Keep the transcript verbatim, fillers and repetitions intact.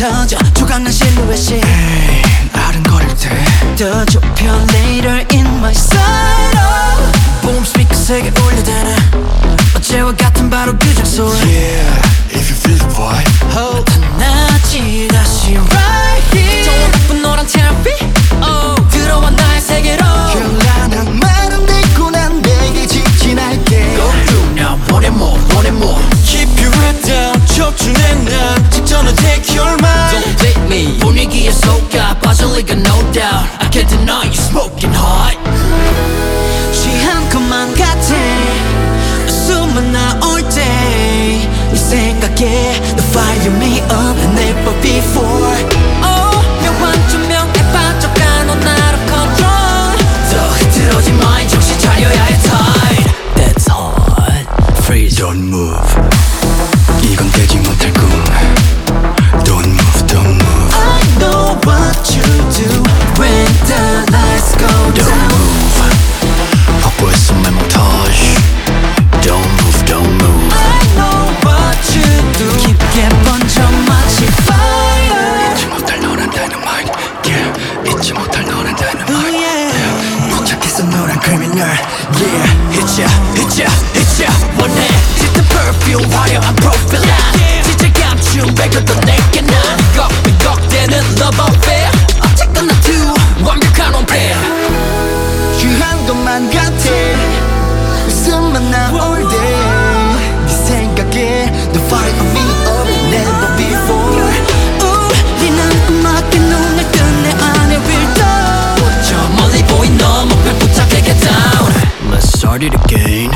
터져 조각난 실루엣이 hey, 아른거릴 때 더 좁혀 later in my side boom 스피커 세게 울려대네 어제와 같은 바로 그 장소에 Yeah, if you feel the vibe 나타나지 다시 right here 저 나쁜 노란 텔비 oh. 들어와 나의 세계로 현란한 말은 듣고 난 내게 직진할게 Go through now, want it more, want it more Keep your head down, 접준해 난 직전에 take your mind Don't date me 분위기에 속아 빠질 리가 no doubt I can't deny you smoking hot 취한 것만 같아 숨만 나올 때 이 생각에 The fire me up and never before Oh 묘한 조명에 빠져간 넌 나를 control 더 흐트러진 mind 정신 차려야 해 tide That's hot Freeze Don't move 이건 되지 못할 꿈 Don't move, don't move I know what you do when the lights go down Don't move 확보했어 내 montage Don't move, don't move I know what you do 깊게 번져 마치 fire 잊지 못할 너란 dynamite Yeah, 잊지 못할 너란 dynamite Oh yeah 포착했어 너란 criminal Yeah, Hit ya, hit ya, hit ya 원해 짙은 perfume 화려한 profile 진짜 감춘 배겨도 내게 난 꺽비꺽대는 love affair 어쨌거나 two 완벽한 one pair 취한 것만 같아 웃음만 나올 때네 생각에 The fire on me up never before 울리는 음악에 눈을 뜬 내 안에 will 저 멀리 보인 너 목표 부탁해 get down Let's start it again